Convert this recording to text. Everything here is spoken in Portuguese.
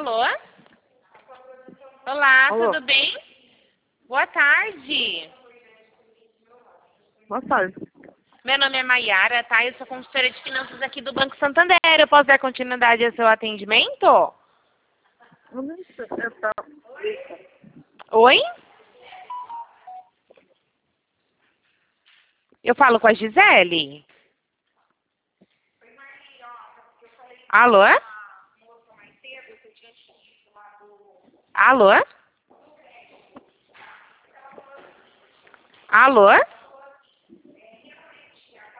Alô? Olá, Alô? tudo bem? Boa tarde. Boa tarde. Meu nome é Maiara, tá? Eu sou consultora de finanças aqui do Banco Santander. Eu posso dar continuidade ao seu atendimento? Oi? Eu falo com a Gisele? Alô? Alô? Alô?